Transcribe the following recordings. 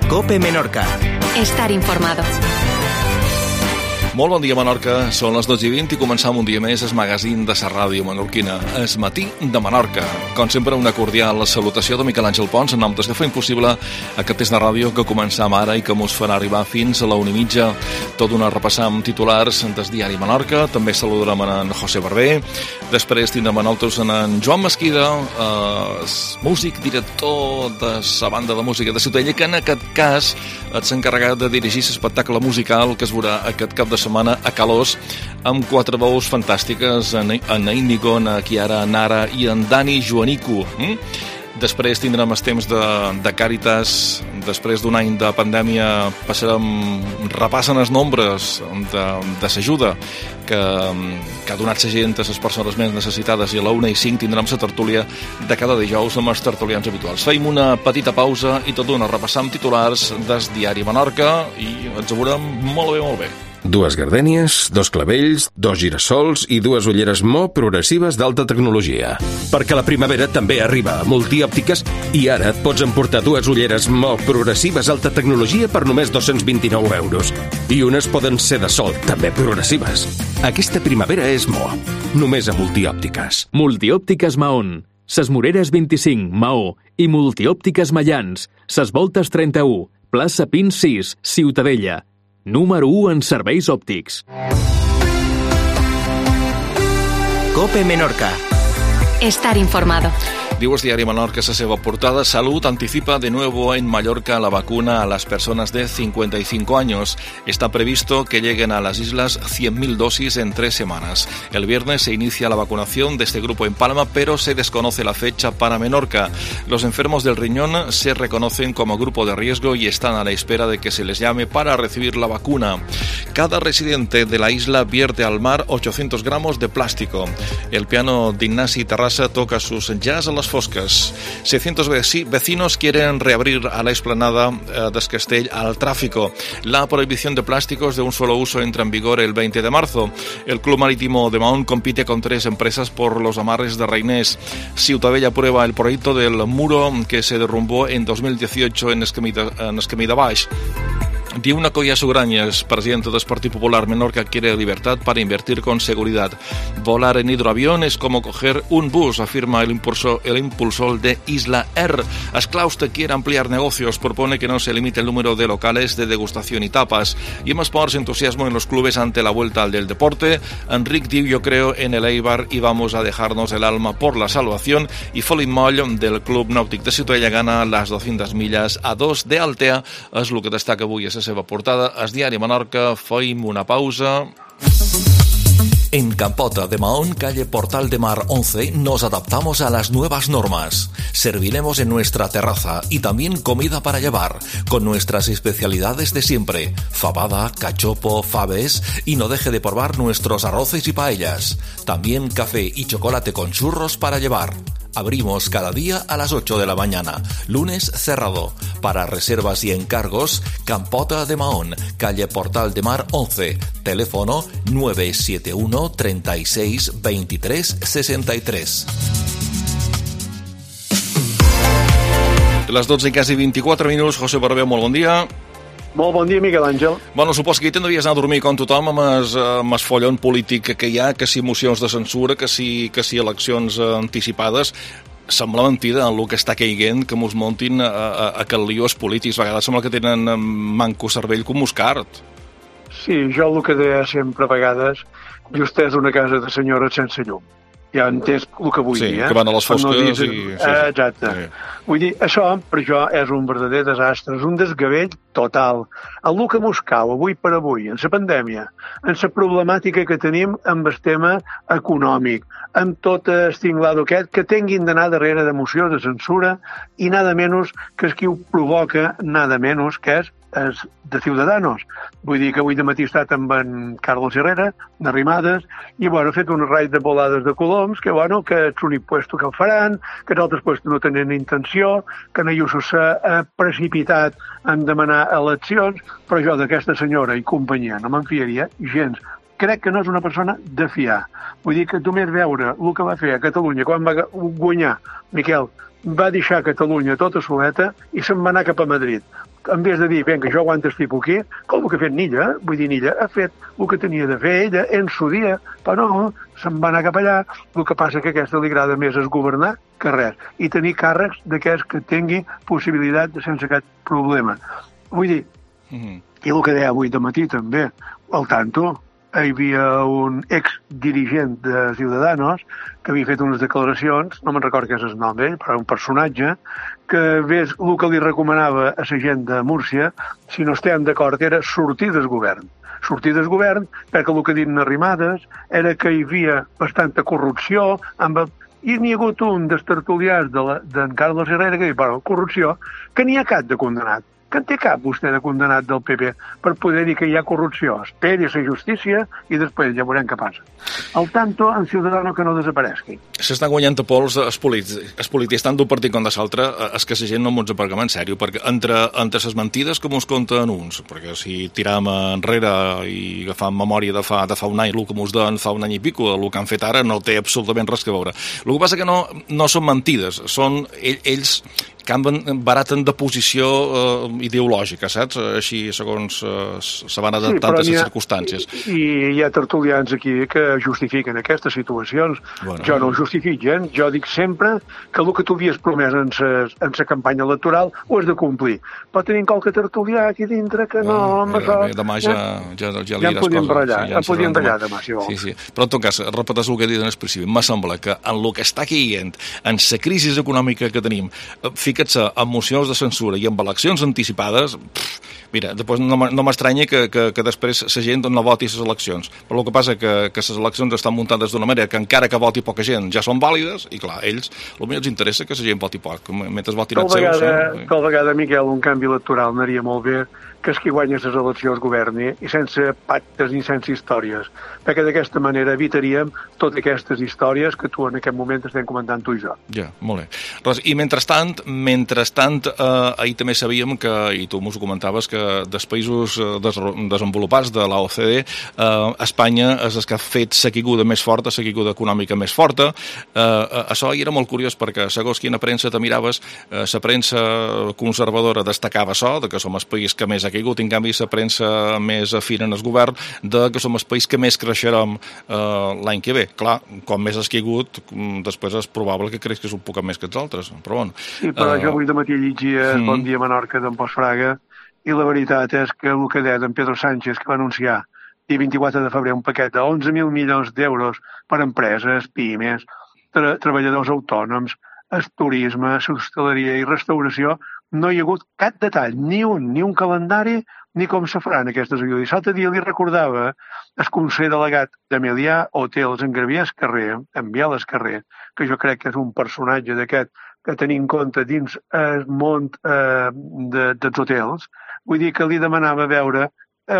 COPE Menorca. Estar informado. Molt bon dia, Menorca. Són les 12:20 i començam un dia més el magazín de la ràdio menorquina, el matí de Menorca. Com sempre, una cordial salutació de Miquel Àngel Pons, en nom dels que fa impossible aquest test de ràdio que començam ara i que mos farà arribar fins a la 1:30. Tot una repassar amb titulars del diari Menorca. També saludarem en José Barber. Després tindrem a nosaltres en Joan Mesquida, músic, director de la banda de música de Ciutadella, que en aquest cas s'ha encarregat de dirigir l'espectacle musical que es veurà aquest cap de setmana a Calós, amb 4 veus fantàstiques, en Íñigo, en Chiara, Nara i en Dani Joanico. Després tindrem els temps de Càritas. Després d'un any de pandèmia repassen els nombres de l'ajuda que ha donat la gent a les persones més necessitades, i a la 1:05 tindrem la tertúlia de cada dijous amb els tertulians habituals. Feim una petita pausa i tot d'una repassam titulars del diari Menorca i ens ho veurem molt bé, molt bé. 2 gardènies, 2 clavells, 2 girassols i 2 ulleres Mo progressives d'alta tecnologia. Perquè la primavera també arriba a Multiòptiques i ara et pots emportar 2 ulleres Mo progressives alta tecnologia per només 229 €. I unes poden ser de sol, també progressives. Aquesta primavera és Mo, només a Multiòptiques. Multiòptiques Mahón, Ses Moreres 25, Maó, i Multiòptiques Mallans, Ses Voltes 31, plaça Pins 6, Ciutadella. Número 1 en serveis òptics. COPE Menorca. Estar informado. Diu el diari Menorca, la seva portada: Salud anticipa de nuevo en Mallorca la vacuna a las personas de 55 años. Está previsto que lleguen a las islas 100.000 dosis en 3 semanas. El viernes se inicia la vacunación de este grupo en Palma, pero se desconoce la fecha para Menorca. Los enfermos del riñón se reconocen como grupo de riesgo y están a la espera de que se les llame para recibir la vacuna. Cada residente de la isla vierte al mar 800 gramos de plástico. El piano de Ignasi Terrassa toca sus jazz a las foscas. 600 vecinos quieren reabrir a la explanada del Castell al tráfico. La prohibición de plásticos de un solo uso entra en vigor el 20 de marzo. El Club Marítimo de Mahón compite con 3 empresas por los amarres de Reinés. Ciutadella aprueba el proyecto del muro que se derrumbó en 2018 en Esquemida Baix. Diuna Collazo Grañas, presidente del Partido Popular Menorca, quiere libertad para invertir con seguridad. Volar en hidroavión es como coger un bus, afirma el impulsor de Isla Air. Asclauste quiere ampliar negocios, propone que no se limite el número de locales de degustación y tapas. Y en Sports, entusiasmo en los clubes ante la vuelta al del deporte. Enric diu: yo creo en el Eibar y vamos a dejarnos el alma por la salvación. Y Felip Moll, del Club Nàutic de Ciutadella, gana las 200 millas a 2 de Altea. És el que destaca avui a la seva portada el diari Menorca. Feim una pausa. En Campota de Mahón, calle Portal de Mar 11, nos adaptamos a las nuevas normas. Serviremos en nuestra terraza y también comida para llevar, con nuestras especialidades de siempre: fabada, cachopo, faves, y no deje de probar nuestros arroces y paellas. También café y chocolate con churros para llevar. Abrimos cada día a las 8 de la mañana. Lunes cerrado. Para reservas y encargos, Campota de Mahón, calle Portal de Mar 11. Teléfono 971 36 23 63. Les 12 i quasi 24 minuts. José Barber, molt bon dia. Molt bon dia, Miquel Àngel. Bueno, supos que hi tindries anar a dormir com tothom amb el follon polític que hi ha, que si mocions de censura, que si eleccions anticipades. Sembla mentida el que està caiguent que mos montin a aquest lío els polítics. A vegades sembla que tenen manco cervell com Muscart. Sí, jo el que deia sempre a vegades, just és una casa de senyores sense llum. Ja entès el que vull dir, Sí, que van a les fosques i... Exacte. Sí. Vull dir, això per jo és un verdader desastre, és un desgavell total. El que mos cau avui per avui, en la pandèmia, en la problemàtica que tenim amb el tema econòmic, amb tot el tinglado aquest, que tinguin d'anar darrere de moció de censura i nada menys que és qui ho provoca, nada menys que és de Ciudadanos. Vull dir que avui de matí he estat amb en Carlos Herrera, d'Arrimades, i he fet un raid de volades de coloms, que és l'únic puesto que el faran, que els altres puestos no tenen intenció, que no hi s'ha precipitat en demanar eleccions, però jo d'aquesta senyora i companyia no me'n fiaria gens. Crec que no és una persona de fiar. Vull dir que només veure el que va fer a Catalunya quan va guanyar, Miquel, va deixar Catalunya tota soleta i se'n va anar cap a Madrid. en vez de dir, vinga, jo aguanto el tipus aquí, com el que ha fet Nilla, vull dir, Nilla ha fet el que tenia de fer ella en su dia, però no, se'n va anar cap allà, el que passa que a aquesta li agrada més és governar que res, i tenir càrrecs d'aquests que tingui possibilitat de sense cap problema. Vull dir, i el que deia avui de matí també, al tanto, hi havia un exdirigent de Ciudadanos que havia fet unes declaracions, no me'n record què és el nom d'ell, però un personatge, que ves el que li recomanava a la gent de Múrcia, si no estem d'acord, era sortir del govern. Sortir del govern, perquè el que diuen Arrimadas era que hi havia bastanta corrupció, i n'hi ha hagut un dels tertulians d'en Carlos Herrera que diu, bueno, corrupció, que n'hi ha cap de condemnat. Que en té cap vostè de condemnat del PP per poder dir que hi ha corrupció? Esperi la justícia i després ja veurem què passa. Al tanto, en Ciudadano que no desapareixi. S'estan guanyant a pols els polítics, tant d'un partit com de l'altre, és que la gent no ens aparguem en sèrio, perquè entre les mentides que ens conten uns, perquè si tiram enrere i agafam memòria de fa un any, el que ens deien fa un any i pico, el que han fet ara no té absolutament res a veure. El que passa que no són mentides, són ells que baraten de posició ideològica, saps? Així, segons se van adaptant a les circumstàncies. I hi ha tertulians aquí que justifiquen aquestes situacions. Bueno, jo no ho justifiquen, jo dic sempre que el que tu havies promès en la campanya electoral ho has de complir. Però tenim qualque tertulià aquí dintre que no... Demà ja en podíem barallar, demà, si vols. Sí. Però en tot cas, repeteix el que he dit en el principi. M'ha sembla que en el que està caient, en la crisi econòmica que tenim, ficat-se amb mocions de censura i amb eleccions anticipades, mira, després no m'estranya que després la gent no voti les eleccions. Però el que passa que les eleccions estan muntades d'una manera que encara que voti poca gent ja són vàlides i, clar, ells, potser els interessa que la gent voti poc, mentre votin els seus. Tal vegada, Miquel, un canvi electoral anaria molt bé que és qui guanya les eleccions governi i sense pactes ni sense històries, perquè d'aquesta manera evitaríem totes aquestes històries que tu en aquest moment estem comentant tu i jo. Ja, molt bé. I mentrestant, ahir també sabíem que, i tu m'ho comentaves, que dels països desenvolupats de l'OCDE, Espanya és el que ha fet la caiguda més forta, la caiguda econòmica més forta. Això era molt curiós perquè, segons quina premsa te miraves, la premsa conservadora destacava això, que som el país que més ha caigut, en canvi la premsa més afina en el govern, que som el país que més creixerem l'any que ve. Clar, com més has caigut, després és probable que creixis un poc més que els altres, però bueno. Sí, però jo avui de matí llegia Bon dia Menorca d'en Pol Fraga i la veritat és que el que deia d'en Pedro Sánchez, que va anunciar el 24 de febrer un paquet de 11.000 milions d'euros per empreses, pimes, treballadors autònoms, el turisme, l'hostaleria i restauració, no hi ha hagut cap detall, ni un calendari, ni com se faran aquestes ajudes. L'altre dia li recordava el conseller delegat d'Emilià Hotels en Gabriel Escarrer, en Biel Escarrer, que jo crec que és un personatge d'aquest que tenim en compte dins el món dels hotels. Vull dir que li demanava veure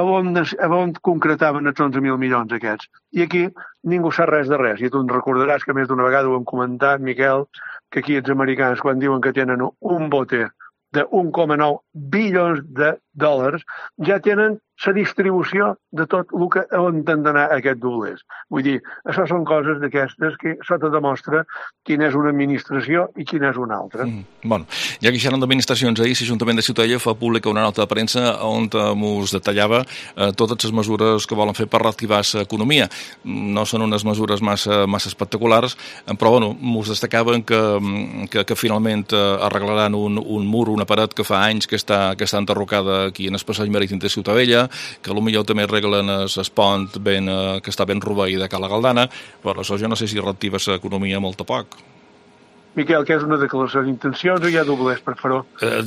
on concretaven els 11.000 milions aquests. I aquí ningú sap res de res. I tu en recordaràs que més d'una vegada ho hem comentat, Miquel, que aquí els americans, quan diuen que tenen un bote de 1,9 bilions de dòlars, ja tenen la distribució de tot el que on han d'anar aquests doblers. Vull dir, això són coses d'aquestes que això te demostra quina és una administració i quina és una altra. Bueno, ja que xerrem d'administracions, ahir l'Ajuntament de Ciutadella fa pública una nota de premsa on ens detallava totes les mesures que volen fer per reactivar l'economia. No són unes mesures massa espectaculars, però bueno, ens destacaven que finalment arreglaran un mur, una paret que fa anys que està enderrocada aquí en el passeig marítim de Ciutadella, que potser també arreglen el pont que està ben robaí de Cala Galdana, però això jo no sé si reactiva l'economia molt a poc. Miquel, què és una declaració d'intencions o hi ha doblers per fer-ho?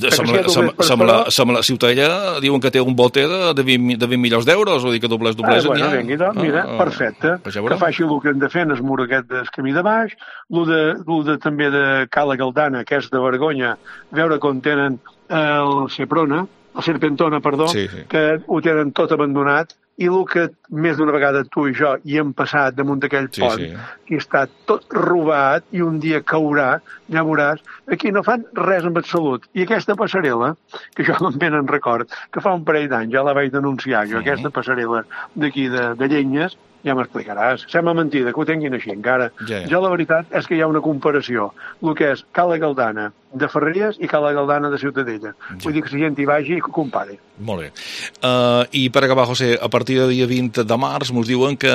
Sembla Ciutadella diuen que té un bote de 20 milions d'euros, o dir que doblers mira, perfecte. Que faci el que han de fer en el mur aquest del camí de baix, el també de Cala Galdana, que és de vergonya, veure com tenen el Serpentona, sí. Que ho tenen tot abandonat, i el que més d'una vegada tu i jo hi hem passat damunt d'aquell pont, que està tot robat i un dia caurà, ja veuràs, aquí no fan res amb absolut. I aquesta passarel·la, que jo ben en record, que fa un parell d'anys ja la vaig denunciar, jo aquesta passarel·la d'aquí de Llenyes, Ja m'explicaràs. Sembla mentida que ho tinguin així encara. Ja. Jo la veritat és que hi ha una comparació. El que és Cala Galdana de Ferreries i Cala Galdana de Ciutadella. Vull dir que la gent hi vagi i que ho compari. Molt bé. I per acabar, José, a partir del dia 20 de març ens diuen que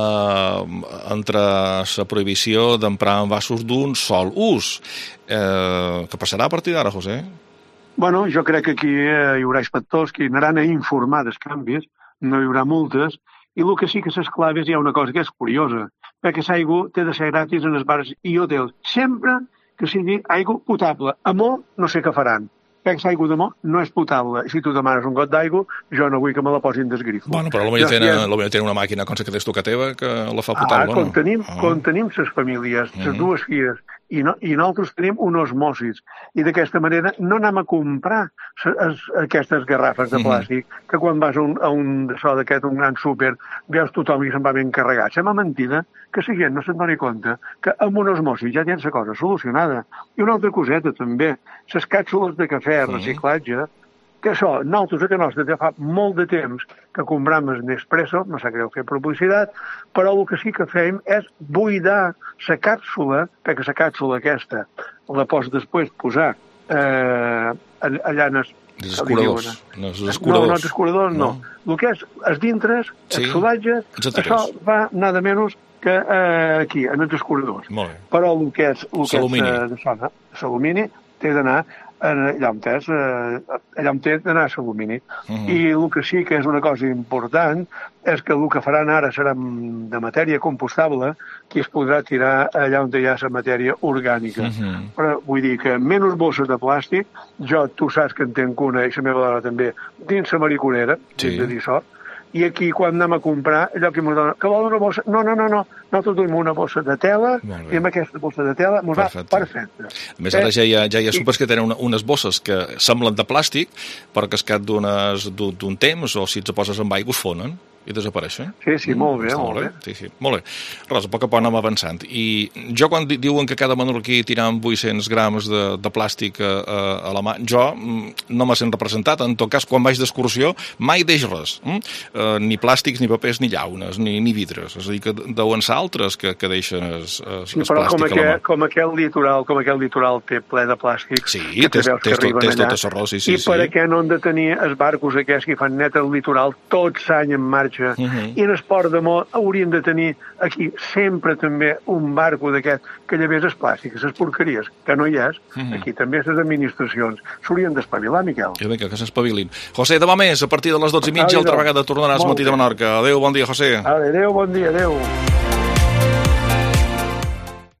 entre la prohibició d'emprar envasos d'un sol ús. Què passarà a partir d'ara, José? Bueno, jo crec que aquí hi haurà inspectors que anaran a informar dels canvis, no hi haurà multes, i el que sí que s'esclar és hi ha una cosa que és curiosa, perquè l'aigua té de ser gratis en els bars i hotels, sempre que sigui aigua potable. A molt no sé què faran, perquè l'aigua de molt no és potable. I si tu demanes un got d'aigua, jo no vull que me la posin del grifo. Bueno, però potser tenen una màquina com la que tens tu que teva que la fa potable, no? Com tenim les famílies, les dues filles, i nosaltres tenim un osmosis. I d'aquesta manera no anem a comprar aquestes garrafes de plàstic que quan vas a un d'aquest, un gran súper, veus tothom i se'n va ben carregat. Sembla mentida que la gent no se'n doni compte que amb un osmosis ja tens la cosa solucionada. I una altra coseta també, les càpsules de cafè, reciclatge, que això, nosaltres a Nostra ja fa molt de temps que compram el Nespresso, no sap greu fer publicitat, però el que sí que fem és buidar la càpsula, perquè la càpsula aquesta la pots després posar allà en els escuradors. No, els escuradors no. El que és els dintres, els solatges, això va nada menys que aquí, en els escuradors. Però el que és l'alumini té d'anar allà on té d'anar a l'alumini. I el que sí que és una cosa important és que el que faran ara serà de matèria compostable, que es podrà tirar allà on hi ha la matèria orgànica. Però vull dir que menys bosses de plàstic, tu saps que en tenc una, i la meva dona també, dins la mariconera, dins de dir això, i aquí, quan anem a comprar, allò que ens dona, que vol una bossa? No. Nosaltres duim una bossa de tela i amb aquesta bossa de tela ens va perfecte. A més, ara ja hi ha supers que tenen unes bosses que semblen de plàstic, però que es cap d'un temps, o si et poses amb aigua, es fonen i desapareixen. Sí, molt bé, molt bé. Sí. Molt bé. Res, a poc a poc anem avançant. I jo, quan diuen que cada menorquí tirant 800 grams de plàstic a la mà, jo no me sent representat. En tot cas, quan vaig d'excursió, mai deix res. Ni plàstics, ni papers, ni llaunes, ni vidres. És a dir, que deuen ser altres que deixen el plàstic a la mà. Com aquell litoral té ple de plàstic, que te veus que arriben allà. I per què no han de tenir els barcos aquests que fan net el litoral tot l'any en marxa? I en el port de Mó haurien de tenir aquí sempre també un barco d'aquest que llevés els plàstics, les porqueries, que no hi és. Aquí també les administracions s'haurien d'espavilar, Miquel. Vinga, que s'espavilin. José, demà més, a partir de les 12:30, altra vegada tornaràs al Matí de Menorca. Adéu, bon dia, José. Adéu, bon dia, adéu.